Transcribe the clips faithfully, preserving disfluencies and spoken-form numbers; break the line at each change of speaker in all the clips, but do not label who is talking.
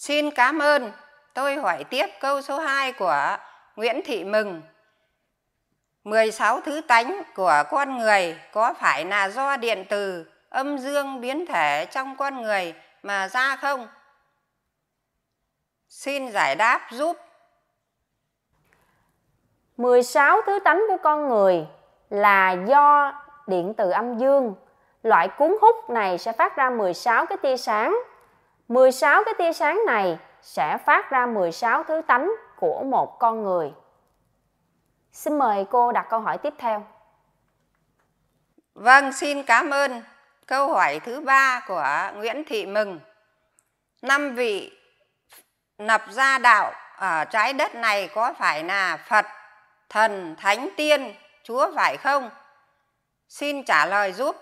Xin cảm ơn. Tôi hỏi tiếp câu số hai của Nguyễn Thị Mừng. mười sáu thứ tánh của con người có phải là do điện từ âm dương biến thể trong con người mà ra không? Xin giải đáp giúp.
mười sáu thứ tánh của con người là do điện từ âm dương. Loại cuốn hút này sẽ phát ra mười sáu cái tia sáng. mười sáu cái tia sáng này sẽ phát ra mười sáu thứ tánh của một con người. Xin mời cô đặt câu hỏi tiếp theo.
Vâng, xin cảm ơn. Câu hỏi thứ ba của Nguyễn Thị Mừng. Năm vị lập ra đạo ở trái đất này có phải là Phật, Thần, Thánh, Tiên, Chúa phải không? Xin trả lời giúp.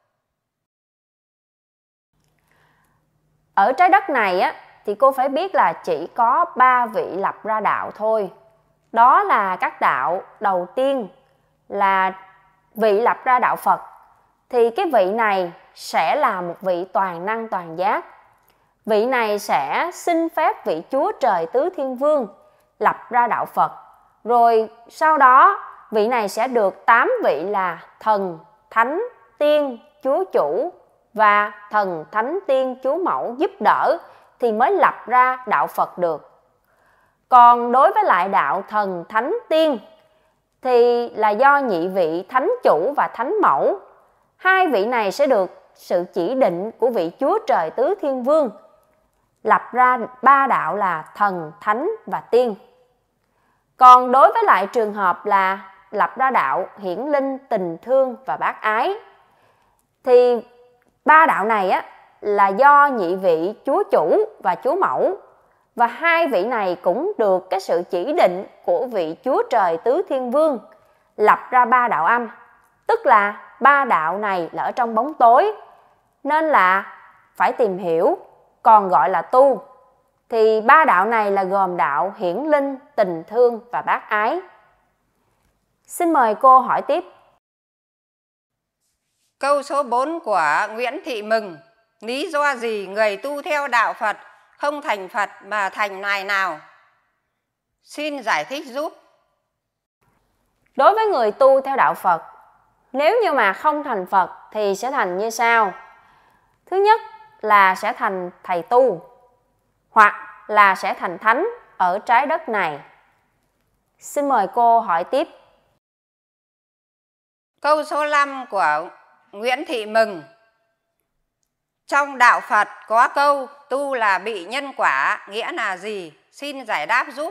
Ở trái đất này á, thì cô phải biết là chỉ có ba vị lập ra đạo thôi. Đó là các đạo đầu tiên là vị lập ra đạo Phật. Thì cái vị này sẽ là một vị toàn năng toàn giác. Vị này sẽ xin phép vị Chúa Trời Tứ Thiên Vương lập ra đạo Phật. Rồi sau đó vị này sẽ được tám vị là Thần, Thánh, Tiên, Chúa Chủ và Thần, Thánh, Tiên, Chúa Mẫu giúp đỡ thì mới lập ra đạo Phật được. Còn đối với lại đạo Thần, Thánh, Tiên thì là do nhị vị Thánh Chủ và Thánh Mẫu. Hai vị này sẽ được sự chỉ định của vị Chúa Trời Tứ Thiên Vương lập ra ba đạo là Thần, Thánh và Tiên. Còn đối với lại trường hợp là lập ra đạo Hiển Linh, Tình Thương và Bác Ái thì ba đạo này á, là do nhị vị Chúa Chủ và Chúa Mẫu. Và hai vị này cũng được cái sự chỉ định của vị Chúa Trời Tứ Thiên Vương lập ra ba đạo âm. Tức là ba đạo này là ở trong bóng tối, nên là phải tìm hiểu, còn gọi là tu. Thì ba đạo này là gồm đạo Hiển Linh, Tình Thương và Bác Ái. Xin mời cô hỏi tiếp.
Câu số bốn của Nguyễn Thị Mừng. Lý do gì người tu theo đạo Phật không thành Phật mà thành loài nào? Xin giải thích giúp.
Đối với người tu theo đạo Phật, nếu như mà không thành Phật thì sẽ thành như sau. Thứ nhất là sẽ thành thầy tu, hoặc là sẽ thành thánh ở trái đất này. Xin mời cô hỏi tiếp.
Câu số năm của Nguyễn Thị Mừng. Trong đạo Phật có câu tu là bị nhân quả, nghĩa là gì? Xin giải đáp giúp.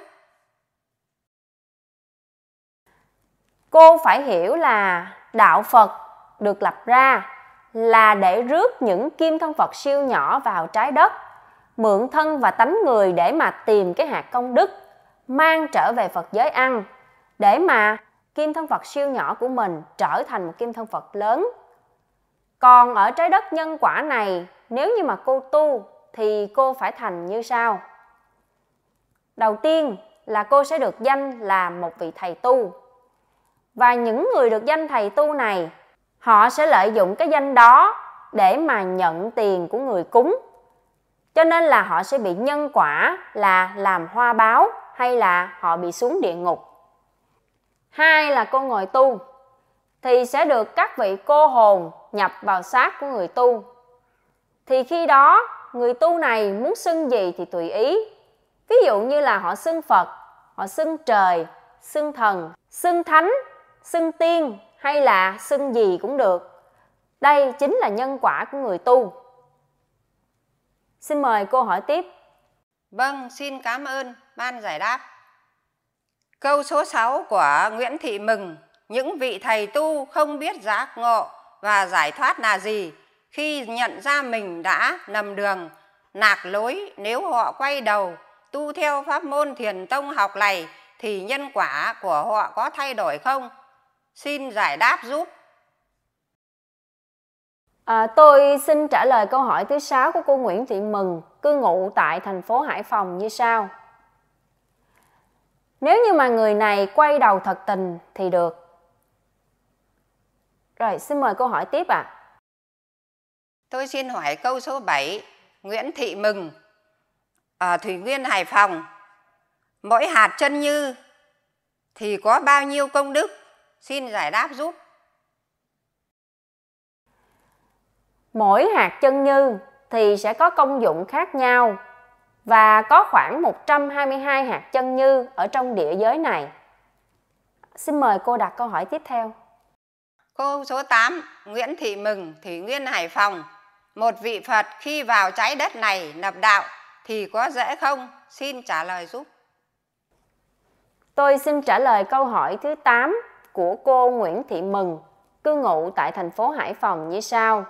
Cô phải hiểu là đạo Phật được lập ra là để rước những kim thân Phật siêu nhỏ vào trái đất, mượn thân và tánh người để mà tìm cái hạt công đức, mang trở về Phật giới ăn, để mà kim thân Phật siêu nhỏ của mình trở thành một kim thân Phật lớn. Còn ở trái đất nhân quả này, nếu như mà cô tu thì cô phải thành như sau. Đầu tiên là cô sẽ được danh là một vị thầy tu. Và những người được danh thầy tu này, họ sẽ lợi dụng cái danh đó để mà nhận tiền của người cúng. Cho nên là họ sẽ bị nhân quả là làm hoa báo, hay là họ bị xuống địa ngục. Hai là cô ngồi tu thì sẽ được các vị cô hồn nhập vào xác của người tu. Thì khi đó người tu này muốn xưng gì thì tùy ý. Ví dụ như là họ xưng Phật, họ xưng trời, xưng thần, xưng thánh, xưng tiên, hay là xưng gì cũng được. Đây chính là nhân quả của người tu. Xin mời cô hỏi tiếp.
Vâng, xin cảm ơn ban giải đáp. Câu số sáu của Nguyễn Thị Mừng. Những vị thầy tu không biết giác ngộ và giải thoát là gì khi nhận ra mình đã lầm đường, lạc lối, nếu họ quay đầu tu theo pháp môn thiền tông học này thì nhân quả của họ có thay đổi không? Xin giải đáp giúp.
À, tôi xin trả lời câu hỏi thứ sáu của cô Nguyễn Thị Mừng, cư ngụ tại thành phố Hải Phòng như sau. Nếu như mà người này quay đầu thật tình thì được. Rồi, xin mời cô hỏi tiếp ạ.
Tôi xin hỏi câu số bảy, Nguyễn Thị Mừng. ở Thủy Nguyên, Hải Phòng, mỗi hạt chân như thì có bao nhiêu công đức? Xin giải đáp giúp.
Mỗi hạt chân như thì sẽ có công dụng khác nhau và có khoảng một trăm hai mươi hai hạt chân như ở trong địa giới này. Xin mời cô đặt câu hỏi tiếp theo.
Câu số tám, Nguyễn Thị Mừng, Thủy Nguyên, Hải Phòng. Một vị Phật khi vào trái đất này nhập đạo thì có dễ không? Xin trả lời giúp.
Tôi xin trả lời câu hỏi thứ tám của cô Nguyễn Thị Mừng, cư ngụ tại thành phố Hải Phòng như sau.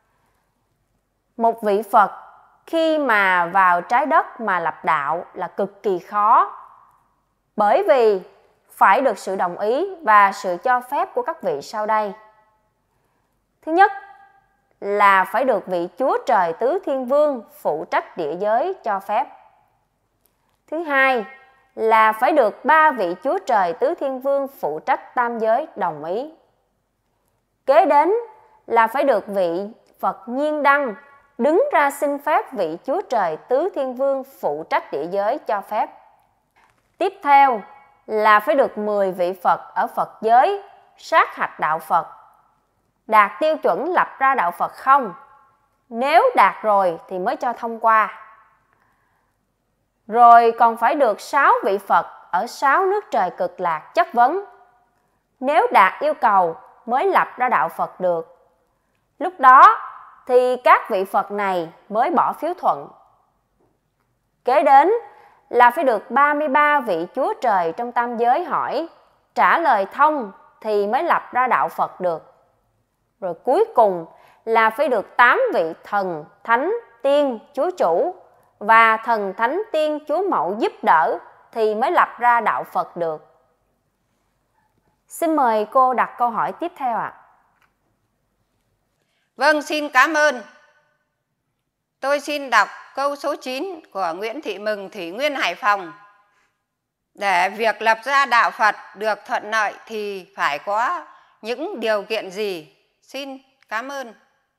Một vị Phật khi mà vào trái đất mà lập đạo là cực kỳ khó, bởi vì phải được sự đồng ý và sự cho phép của các vị sau đây. Thứ nhất là phải được vị Chúa Trời Tứ Thiên Vương phụ trách địa giới cho phép. Thứ hai là phải được ba vị Chúa Trời Tứ Thiên Vương phụ trách tam giới đồng ý. Kế đến là phải được vị Phật Nhiên Đăng đứng ra xin phép vị Chúa Trời Tứ Thiên Vương phụ trách địa giới cho phép. Tiếp theo là phải được mười vị Phật ở Phật giới sát hạch đạo Phật, đạt tiêu chuẩn lập ra đạo Phật không? Nếu đạt rồi thì mới cho thông qua. Rồi còn phải được sáu vị Phật ở sáu nước trời cực lạc chất vấn. Nếu đạt yêu cầu mới lập ra đạo Phật được. Lúc đó thì các vị Phật này mới bỏ phiếu thuận. Kế đến là phải được ba mươi ba vị Chúa Trời trong tam giới hỏi, trả lời thông thì mới lập ra đạo Phật được. Rồi cuối cùng là phải được tám vị thần, thánh, tiên, chúa chủ và thần, thánh, tiên, chúa mẫu giúp đỡ thì mới lập ra đạo Phật được. Xin mời cô đặt câu hỏi tiếp theo ạ. À.
Vâng, xin cảm ơn. Tôi xin đọc câu số chín của Nguyễn Thị Mừng, Thủy Nguyên, Hải Phòng. Để việc lập ra đạo Phật được thuận lợi thì phải có những điều kiện gì? Xin cảm ơn.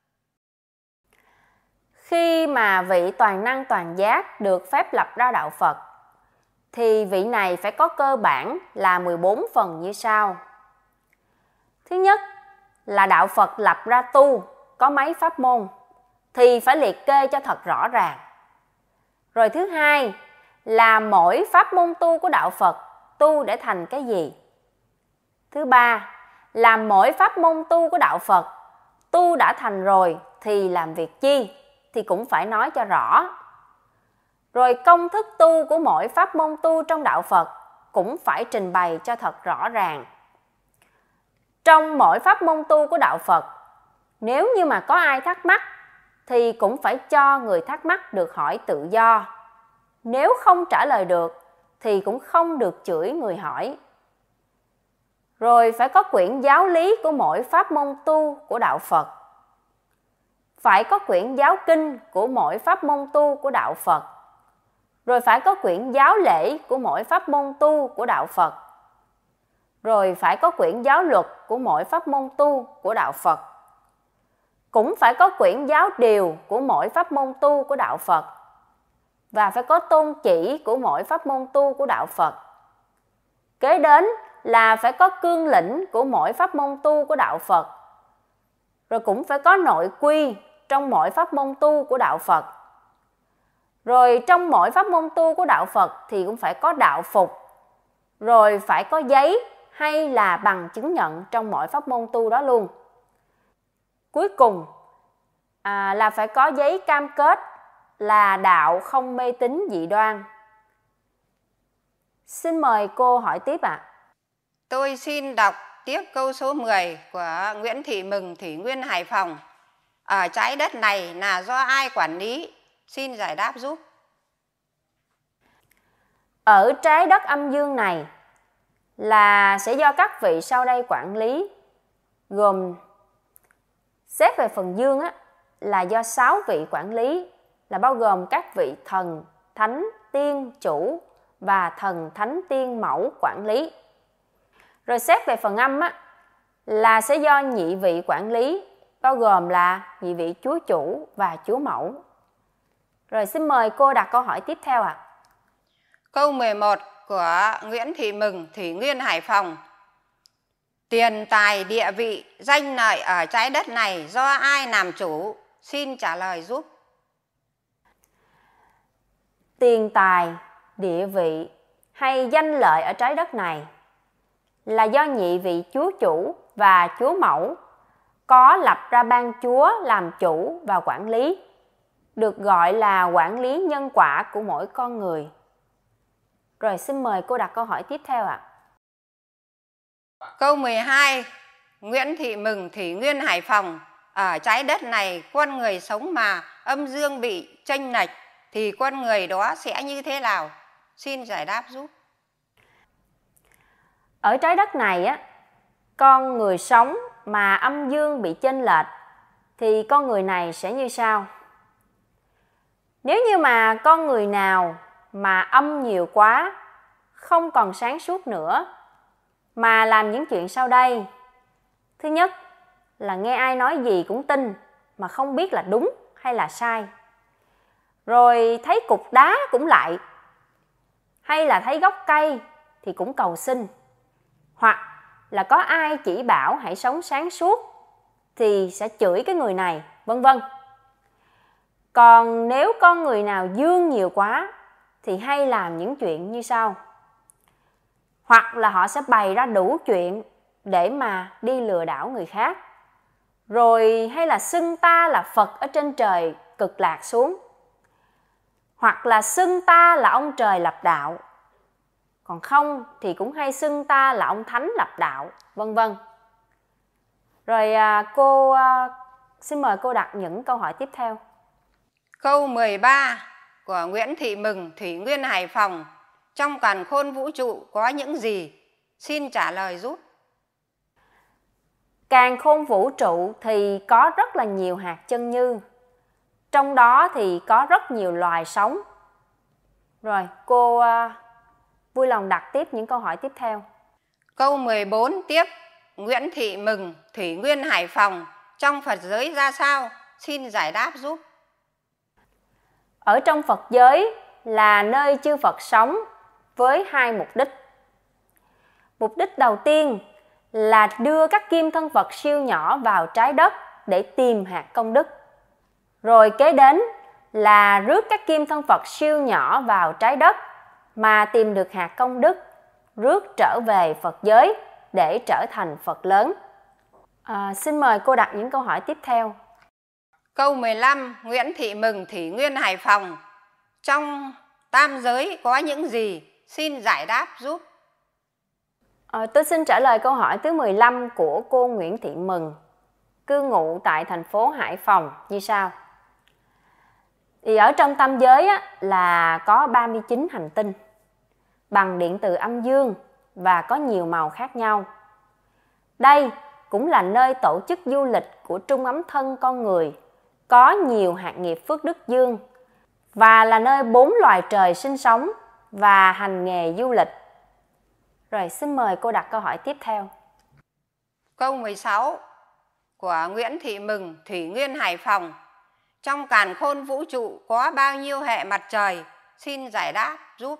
Khi mà vị toàn năng toàn giác được phép lập ra đạo Phật thì vị này phải có cơ bản là mười bốn phần như sau. Thứ nhất là đạo Phật lập ra tu có mấy pháp môn thì phải liệt kê cho thật rõ ràng. Rồi thứ hai là mỗi pháp môn tu của đạo Phật tu để thành cái gì. Thứ ba là mỗi pháp môn tu của đạo Phật tu đã thành rồi thì làm việc chi thì cũng phải nói cho rõ. Rồi công thức tu của mỗi pháp môn tu trong đạo Phật cũng phải trình bày cho thật rõ ràng. Trong mỗi pháp môn tu của đạo Phật, nếu như mà có ai thắc mắc thì cũng phải cho người thắc mắc được hỏi tự do. Nếu không trả lời được thì cũng không được chửi người hỏi. Rồi phải có quyển giáo lý của mỗi pháp môn tu của đạo Phật. Phải có quyển giáo kinh của mỗi pháp môn tu của đạo Phật. Rồi phải có quyển giáo lễ của mỗi pháp môn tu của đạo Phật. Rồi phải có quyển giáo luật của mỗi pháp môn tu của đạo Phật. Cũng phải có quyển giáo điều của mỗi pháp môn tu của đạo Phật. Và phải có tôn chỉ của mỗi pháp môn tu của đạo Phật. Kế đến là phải có cương lĩnh của mỗi pháp môn tu của đạo Phật. Rồi cũng phải có nội quy trong mỗi pháp môn tu của đạo Phật. Rồi trong mỗi pháp môn tu của đạo Phật thì cũng phải có đạo phục. Rồi phải có giấy hay là bằng chứng nhận trong mỗi pháp môn tu đó luôn. Cuối cùng à, là phải có giấy cam kết là đạo không mê tín dị đoan. Xin mời cô hỏi tiếp ạ. À.
Tôi xin đọc tiếp câu số mười của Nguyễn Thị Mừng, Thủy Nguyên, Hải Phòng. Ở trái đất này là do ai quản lý? Xin giải đáp giúp.
Ở trái đất âm dương này là sẽ do các vị sau đây quản lý, gồm xét về phần dương á, là do sáu vị quản lý, là bao gồm các vị thần, thánh, tiên, chủ và thần, thánh, tiên, mẫu quản lý. Rồi xét về phần âm á, là sẽ do nhị vị quản lý, bao gồm là nhị vị chúa chủ và chúa mẫu. Rồi xin mời cô đặt câu hỏi tiếp theo ạ. À.
Câu mười một của Nguyễn Thị Mừng, Thủy Nguyên, Hải Phòng. Tiền tài địa vị danh lợi ở trái đất này do ai làm chủ? Xin trả lời giúp.
Tiền tài, địa vị hay danh lợi ở trái đất này là do nhị vị chúa chủ và chúa mẫu có lập ra ban chúa làm chủ và quản lý, được gọi là quản lý nhân quả của mỗi con người. Rồi xin mời cô đặt câu hỏi tiếp theo ạ. À.
Câu mười hai, Nguyễn Thị Mừng, Thủy Nguyên, Hải Phòng. Ở trái đất này con người sống mà âm dương bị chênh lệch thì con người đó sẽ như thế nào? Xin giải đáp giúp.
Ở trái đất này á, con người sống mà âm dương bị chênh lệch thì con người này sẽ như sau. Nếu như mà con người nào mà âm nhiều quá, không còn sáng suốt nữa, mà làm những chuyện sau đây. Thứ nhất là nghe ai nói gì cũng tin mà không biết là đúng hay là sai. Rồi thấy cục đá cũng lại, hay là thấy gốc cây thì cũng cầu xin. Hoặc là có ai chỉ bảo hãy sống sáng suốt thì sẽ chửi cái người này, vân vân. Còn nếu con người nào dương nhiều quá thì hay làm những chuyện như sau. Hoặc là họ sẽ bày ra đủ chuyện để mà đi lừa đảo người khác. Rồi hay là xưng ta là Phật ở trên trời cực lạc xuống. Hoặc là xưng ta là ông trời lập đạo. Còn không thì cũng hay xưng ta là ông thánh lập đạo, vân vân. Rồi à, cô à, xin mời cô đặt những câu hỏi tiếp theo.
Câu mười ba của Nguyễn Thị Mừng, Thủy Nguyên, Hải Phòng. Trong càn khôn vũ trụ có những gì? Xin trả lời giúp.
Càn khôn vũ trụ thì có rất là nhiều hạt chân như. Trong đó thì có rất nhiều loài sống. Rồi cô uh, vui lòng đặt tiếp những câu hỏi tiếp theo.
Câu mười bốn tiếp Nguyễn Thị Mừng, Thủy Nguyên, Hải Phòng. Trong Phật giới ra sao? Xin giải đáp giúp.
Ở trong Phật giới là nơi chư Phật sống với hai mục đích. Mục đích đầu tiên là đưa các kim thân Phật siêu nhỏ vào trái đất để tìm hạt công đức. Rồi kế đến là rước các kim thân Phật siêu nhỏ vào trái đất mà tìm được hạt công đức, rước trở về Phật giới để trở thành Phật lớn. À, xin mời cô đặt những câu hỏi tiếp theo.
Câu mười lăm Nguyễn Thị Mừng, Thủy Nguyên, Hải Phòng. Trong tam giới có những gì? Xin giải đáp giúp.
À, tôi xin trả lời câu hỏi thứ mười lăm của cô Nguyễn Thị Mừng, cư ngụ tại thành phố Hải Phòng như sau. Thì ở trong tam giới á, là có ba mươi chín hành tinh bằng điện từ âm dương và có nhiều màu khác nhau. Đây cũng là nơi tổ chức du lịch của trung ấm thân con người, có nhiều hạt nghiệp phước đức dương và là nơi bốn loài trời sinh sống và hành nghề du lịch. Rồi xin mời cô đặt câu hỏi tiếp theo.
Câu mười sáu của Nguyễn Thị Mừng, Thủy Nguyên, Hải Phòng. Trong càn khôn vũ trụ có bao nhiêu hệ mặt trời? Xin giải đáp giúp.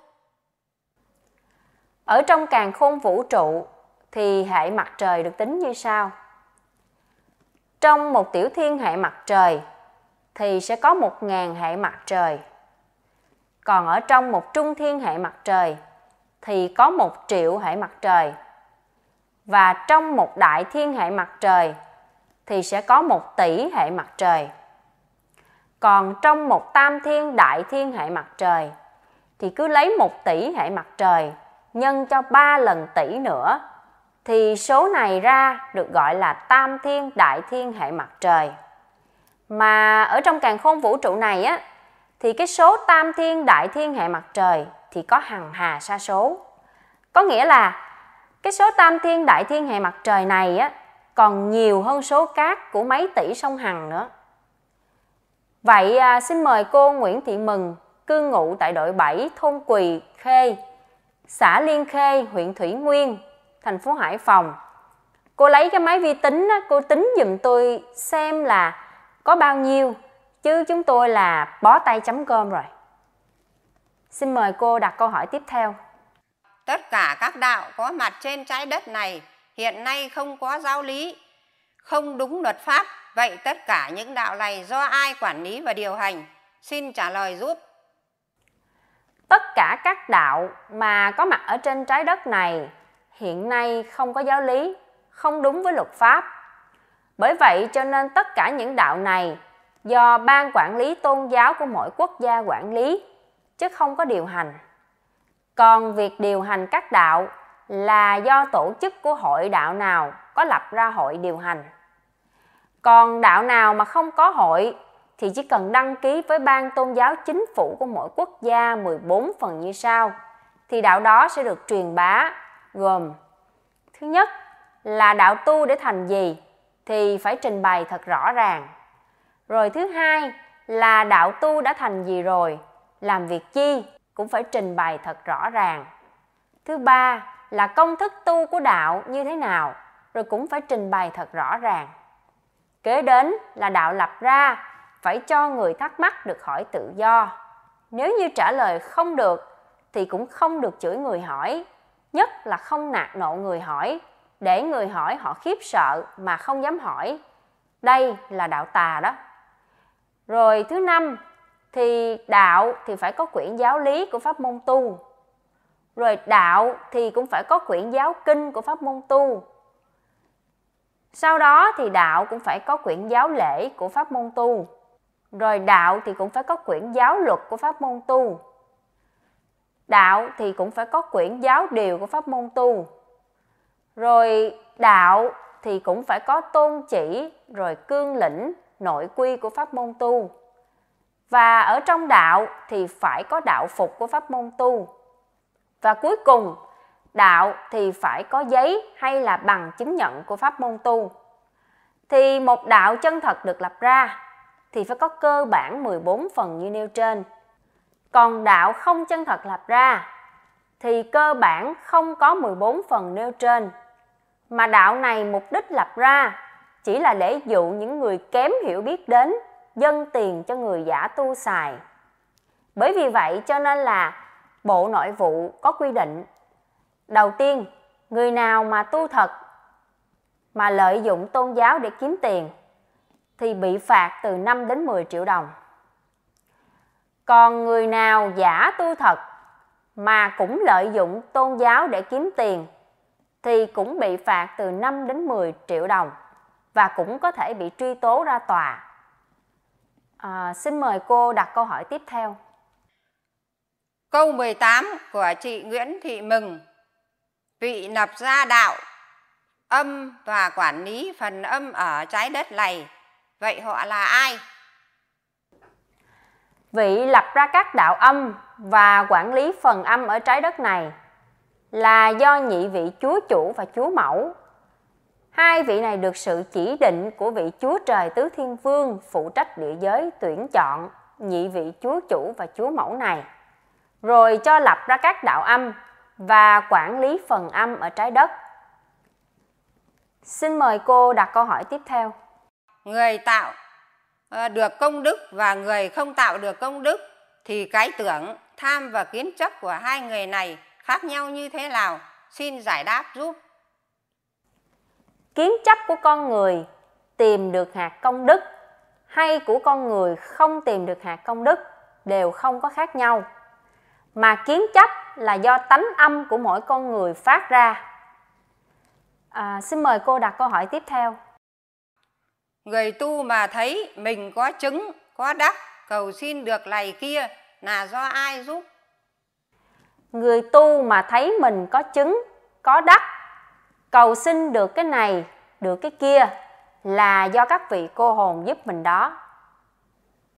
Ở trong càn khôn vũ trụ thì hệ mặt trời được tính như sau. Trong một tiểu thiên hệ mặt trời thì sẽ có một nghìn hệ mặt trời. Còn ở trong một trung thiên hệ mặt trời thì có một triệu hệ mặt trời. Và trong một đại thiên hệ mặt trời thì sẽ có một tỷ hệ mặt trời. Còn trong một tam thiên đại thiên hệ mặt trời thì cứ lấy một tỷ hệ mặt trời nhân cho ba lần tỷ nữa thì số này ra được gọi là tam thiên đại thiên hệ mặt trời. Mà ở trong càn khôn vũ trụ này á thì cái số tam thiên đại thiên hệ mặt trời thì có hằng hà sa số. Có nghĩa là cái số tam thiên đại thiên hệ mặt trời này á còn nhiều hơn số cát của mấy tỷ sông Hằng nữa. Vậy à, xin mời cô Nguyễn Thị Mừng, cư ngụ tại đội bảy, thôn Quỳ Khê, xã Liên Khê, huyện Thủy Nguyên, thành phố Hải Phòng. Cô lấy cái máy vi tính á, cô tính giùm tôi xem là có bao nhiêu chứ chúng tôi là bó tay chấm cơm rồi. Xin mời cô đặt câu hỏi tiếp theo.
Tất cả các đạo có mặt trên trái đất này hiện nay không có giáo lý, không đúng luật pháp. Vậy tất cả những đạo này do ai quản lý và điều hành? Xin trả lời giúp.
Tất cả các đạo mà có mặt ở trên trái đất này hiện nay không có giáo lý, không đúng với luật pháp. Bởi vậy cho nên tất cả những đạo này do ban quản lý tôn giáo của mỗi quốc gia quản lý, chứ không có điều hành. Còn việc điều hành các đạo là do tổ chức của hội đạo nào có lập ra hội điều hành. Còn đạo nào mà không có hội thì chỉ cần đăng ký với ban tôn giáo chính phủ của mỗi quốc gia mười bốn phần như sau, thì đạo đó sẽ được truyền bá, gồm: thứ nhất là đạo tu để thành gì thì phải trình bày thật rõ ràng. Rồi thứ hai là đạo tu đã thành gì rồi, làm việc chi cũng phải trình bày thật rõ ràng. Thứ ba là công thức tu của đạo như thế nào, rồi cũng phải trình bày thật rõ ràng. Kế đến là đạo lập ra, phải cho người thắc mắc được hỏi tự do. Nếu như trả lời không được thì cũng không được chửi người hỏi, nhất là không nạt nộ người hỏi, để người hỏi họ khiếp sợ mà không dám hỏi. Đây là đạo tà đó. Rồi thứ năm thì đạo thì phải có quyển giáo lý của pháp môn tu. Rồi đạo thì cũng phải có quyển giáo kinh của pháp môn tu. Sau đó thì đạo cũng phải có quyển giáo lễ của pháp môn tu. Rồi đạo thì cũng phải có quyển giáo luật của pháp môn tu. Đạo thì cũng phải có quyển giáo điều của pháp môn tu. Rồi đạo thì cũng phải có tôn chỉ, rồi cương lĩnh, nội quy của pháp môn tu. Và ở trong đạo thì phải có đạo phục của pháp môn tu. Và cuối cùng, đạo thì phải có giấy hay là bằng chứng nhận của pháp môn tu. Thì một đạo chân thật được lập ra thì phải có cơ bản mười bốn phần như nêu trên. Còn đạo không chân thật lập ra thì cơ bản không có mười bốn phần nêu trên. Mà đạo này mục đích lập ra chỉ là để dụ những người kém hiểu biết đến, dâng tiền cho người giả tu xài. Bởi vì vậy cho nên là Bộ Nội vụ có quy định: đầu tiên, người nào mà tu thật mà lợi dụng tôn giáo để kiếm tiền thì bị phạt từ năm đến mười triệu đồng. Còn người nào giả tu thật mà cũng lợi dụng tôn giáo để kiếm tiền thì cũng bị phạt từ năm đến mười triệu đồng và cũng có thể bị truy tố ra tòa. À, xin mời cô đặt câu hỏi tiếp theo.
Câu mười tám của chị Nguyễn Thị Mừng. Vị lập ra đạo âm và quản lý phần âm ở trái đất này, vậy họ là ai?
Vị lập ra các đạo âm và quản lý phần âm ở trái đất này là do nhị vị Chúa Chủ và Chúa Mẫu. Hai vị này được sự chỉ định của vị Chúa Trời Tứ Thiên Vương phụ trách địa giới tuyển chọn nhị vị Chúa Chủ và Chúa Mẫu này, rồi cho lập ra các đạo âm và quản lý phần âm ở trái đất. Xin mời cô đặt câu hỏi tiếp theo.
Người tạo được công đức và người không tạo được công đức thì cái tưởng, tham và kiến chấp của hai người này khác nhau như thế nào? Xin giải đáp giúp.
Kiến chấp của con người tìm được hạt công đức hay của con người không tìm được hạt công đức đều không có khác nhau. Mà kiến chấp là do tánh âm của mỗi con người phát ra. À, xin mời cô đặt câu hỏi tiếp theo.
Người tu mà thấy mình có chứng, có đắc, cầu xin được này kia là do ai giúp?
Người tu mà thấy mình có chứng, có đắc, cầu xin được cái này, được cái kia là do các vị cô hồn giúp mình đó.